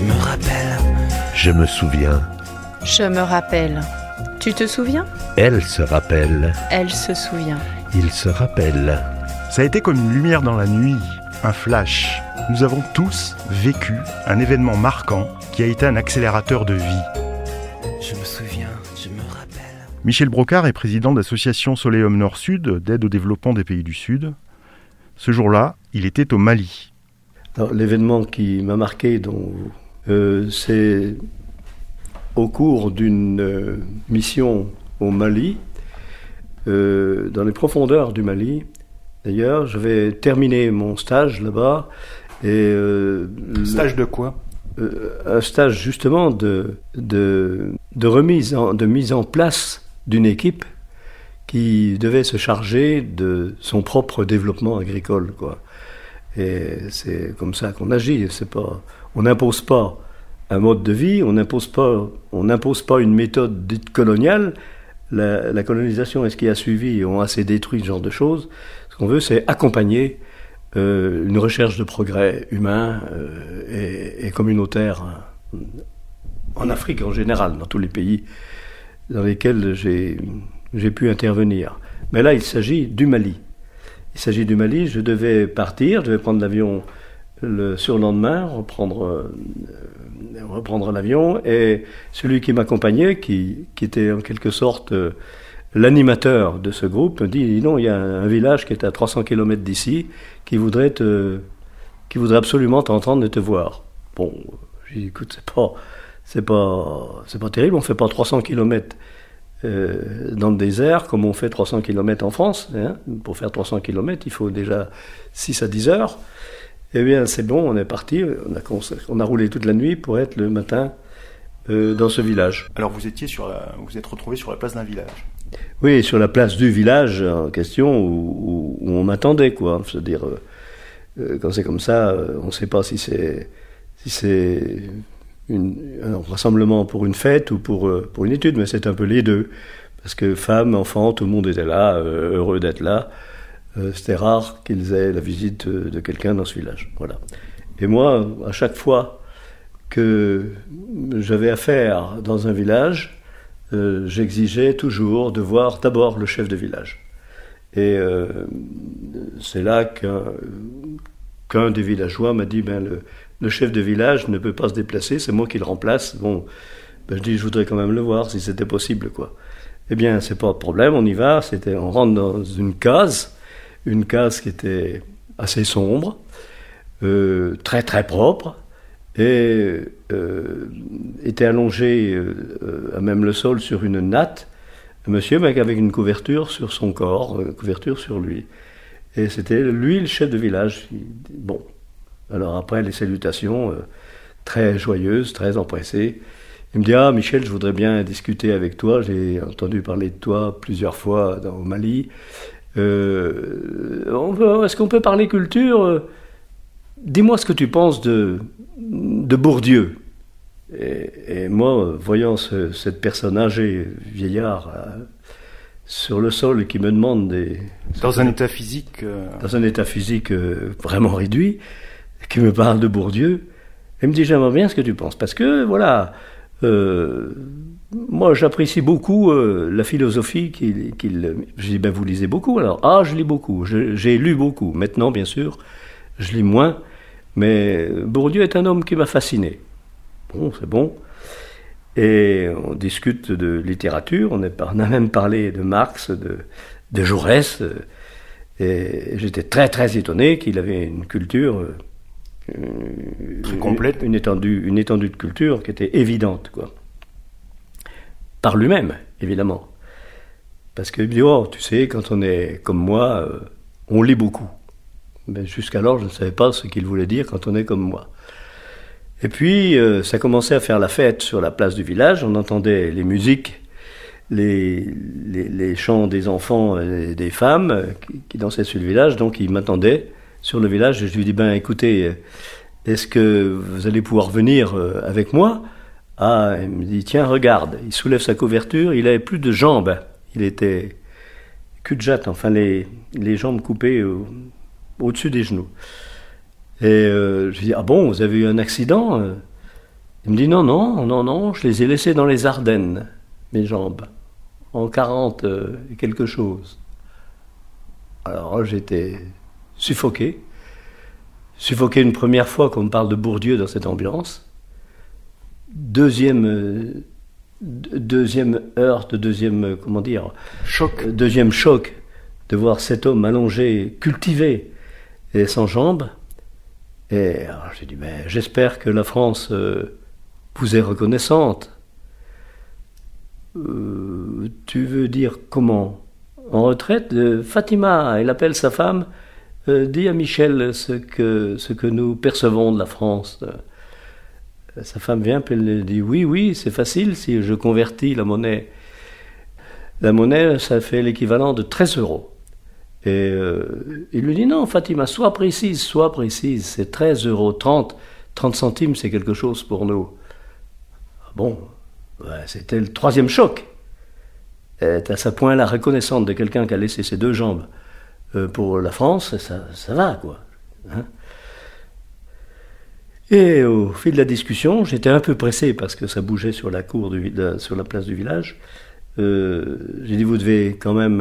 me rappelle. Je me souviens. Je me rappelle. Tu te souviens ? Elle se rappelle. Elle se souvient. Il se rappelle. Ça a été comme une lumière dans la nuit, un flash. Nous avons tous vécu un événement marquant qui a été un accélérateur de vie. Je me souviens, je me rappelle. Michel Brocard est président de l'association Soleil-Homme Nord-Sud d'aide au développement des pays du Sud. Ce jour-là, il était au Mali. Alors, l'événement qui m'a marqué, c'est au cours d'une mission au Mali, dans les profondeurs du Mali. D'ailleurs, je vais terminer mon stage là-bas. Stage de quoi ? Un stage justement de mise en place d'une équipe qui devait se charger de son propre développement agricole, quoi. Et c'est comme ça qu'on agit. On n'impose pas un mode de vie, on n'impose pas une méthode dite coloniale. La colonisation et ce qui a suivi ont assez détruit ce genre de choses. Ce qu'on veut, c'est accompagner une recherche de progrès humain et communautaire en Afrique en général, dans tous les pays dans lesquels j'ai pu intervenir. Mais là, il s'agit du Mali. Je devais partir, je devais prendre l'avion le surlendemain, reprendre l'avion, et celui qui m'accompagnait, qui était en quelque sorte l'animateur de ce groupe, me dit non, il y a un village qui est à 300 km d'ici, qui voudrait absolument t'entendre et te voir. Bon, j'ai dit écoute, c'est pas terrible, on fait pas 300 km dans le désert comme on fait 300 km en France, hein. Pour faire 300 km, il faut déjà 6 à 10 heures. Eh bien, c'est bon, on est parti, on a roulé toute la nuit pour être le matin dans ce village. Alors vous êtes retrouvé sur la place d'un village. Oui, sur la place du village en question où on m'attendait, quoi. C'est-à-dire, quand c'est comme ça, on ne sait pas si c'est un rassemblement pour une fête ou pour une étude, mais c'est un peu les deux. Parce que femmes, enfants, tout le monde était là, heureux d'être là. C'était rare qu'ils aient la visite de quelqu'un dans ce village. Voilà. Et moi, à chaque fois que j'avais affaire dans un village, j'exigeais toujours de voir d'abord le chef de village. Et c'est là qu'un des villageois m'a dit le chef de village ne peut pas se déplacer, c'est moi qui le remplace. Bon, je dis je voudrais quand même le voir si c'était possible, quoi. Eh bien, c'est pas de problème, on y va. On rentre dans une case qui était assez sombre, très très propre, et était allongé à même le sol sur une natte, un monsieur avec une couverture sur son corps, une couverture sur lui. Et c'était lui le chef de village. Bon, alors après les salutations très joyeuses, très empressées, il me dit « Ah Michel, je voudrais bien discuter avec toi, j'ai entendu parler de toi plusieurs fois au Mali. Est-ce qu'on peut parler culture ? Dis-moi ce que tu penses de Bourdieu. » Et moi, voyant cette personne âgée, vieillard, sur le sol et qui me demande Dans un état physique vraiment réduit, qui me parle de Bourdieu, elle me dit « J'aimerais bien ce que tu penses. » Parce que, voilà, moi j'apprécie beaucoup la philosophie qu'il... Je dis « Ben vous lisez beaucoup alors ?»« Ah, je lis beaucoup, j'ai lu beaucoup. Maintenant, bien sûr, je lis moins. Mais Bourdieu est un homme qui m'a fasciné. » Bon, c'est bon. Et on discute de littérature, on a même parlé de Marx, de Jaurès, et j'étais très très étonné qu'il avait une culture très complète, une étendue de culture qui était évidente, quoi. Par lui-même, évidemment. Parce qu'il me dit, oh, tu sais, quand on est comme moi, on lit beaucoup. Mais jusqu'alors, je ne savais pas ce qu'il voulait dire quand on est comme moi. Et puis, ça commençait à faire la fête sur la place du village. On entendait les musiques, les chants des enfants et des femmes qui dansaient sur le village. Donc, il m'attendait sur le village. Et je lui dis, ben, écoutez, est-ce que vous allez pouvoir venir avec moi ? Ah, il me dit, tiens, regarde. Il soulève sa couverture. Il avait plus de jambes. Il était cul-de-jatte, enfin, les jambes coupées au-dessus des genoux. Et je lui dis, ah bon, vous avez eu un accident ? Il me dit non, je les ai laissées dans les Ardennes, mes jambes, en 40 et quelque chose. Alors j'étais suffoqué une première fois qu'on me parle de Bourdieu dans cette ambiance. Deuxième choc de voir cet homme allongé, cultivé et sans jambes. Et alors j'ai dit, mais j'espère que la France vous est reconnaissante. Tu veux dire comment? En retraite, Fatima, elle appelle sa femme, dis à Michel ce que nous percevons de la France. Sa femme vient, puis elle dit, oui, c'est facile, si je convertis la monnaie. La monnaie, ça fait l'équivalent de 13 €. Et il lui dit, non, Fatima, sois précise, c'est 13 €, 30 centimes, c'est quelque chose pour nous. Bon, c'était le troisième choc. Être à ce point-là reconnaissante de quelqu'un qui a laissé ses deux jambes pour la France, ça va, quoi. Hein? Et au fil de la discussion, j'étais un peu pressé parce que ça bougeait sur la cour, sur la place du village. J'ai dit, vous devez quand même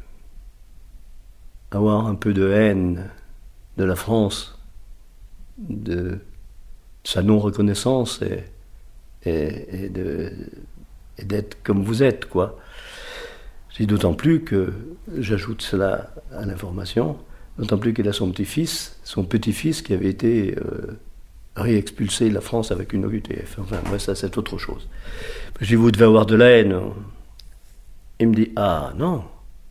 avoir un peu de haine de la France, de sa non-reconnaissance et d'être comme vous êtes, quoi. J'ai d'autant plus que, j'ajoute cela à l'information, d'autant plus qu'il a son petit-fils qui avait été réexpulsé de la France avec une OQTF. Enfin, moi, ça, c'est autre chose. Je dis, vous devez avoir de la haine. Il me dit, ah, non.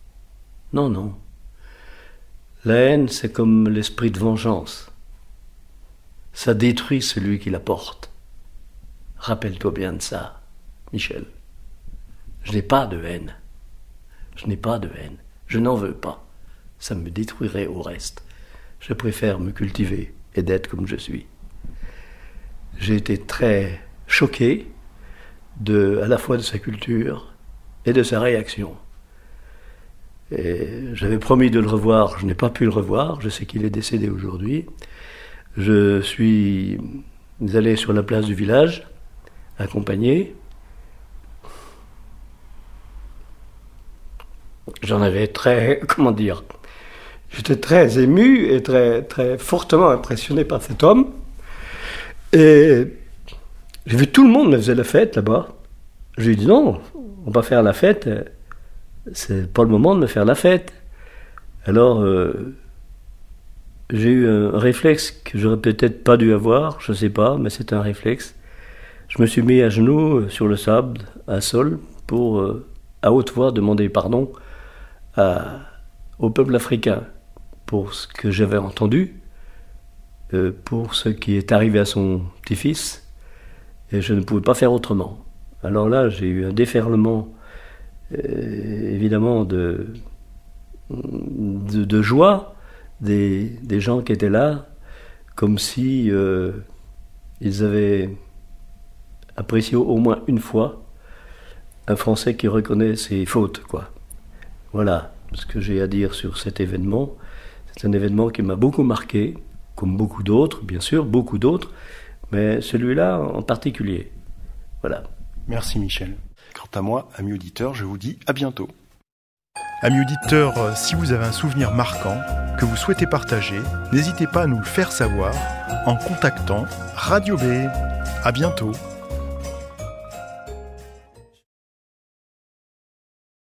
La haine, c'est comme l'esprit de vengeance. Ça détruit celui qui la porte. Rappelle-toi bien de ça, Michel. Je n'ai pas de haine. Je n'en veux pas. Ça me détruirait au reste. Je préfère me cultiver et d'être comme je suis. J'ai été très choqué à la fois de sa culture et de sa réaction. Et j'avais promis de le revoir, je n'ai pas pu le revoir, je sais qu'il est décédé aujourd'hui. Je suis allé sur la place du village, accompagné. J'en avais j'étais très ému et très, très fortement impressionné par cet homme. Et j'ai vu tout le monde me faisait la fête là-bas. Je lui ai dit non, on va faire la fête, c'est pas le moment de me faire la fête. Alors, j'ai eu un réflexe que j'aurais peut-être pas dû avoir, je sais pas, mais c'est un réflexe. Je me suis mis à genoux sur le sable, à sol, pour, à haute voix, demander pardon au peuple africain pour ce que j'avais entendu, pour ce qui est arrivé à son petit-fils, et je ne pouvais pas faire autrement. Alors là, j'ai eu un déferlement, évidemment, de joie des gens qui étaient là, comme si ils avaient apprécié au moins une fois un Français qui reconnaît ses fautes, quoi. Voilà ce que j'ai à dire sur cet événement. C'est un événement qui m'a beaucoup marqué, comme beaucoup d'autres, bien sûr, beaucoup d'autres, mais celui-là en particulier. Voilà. Merci Michel. Quant à moi, amis auditeurs, je vous dis à bientôt. Amis auditeurs, si vous avez un souvenir marquant que vous souhaitez partager, n'hésitez pas à nous le faire savoir en contactant Radio B. À bientôt.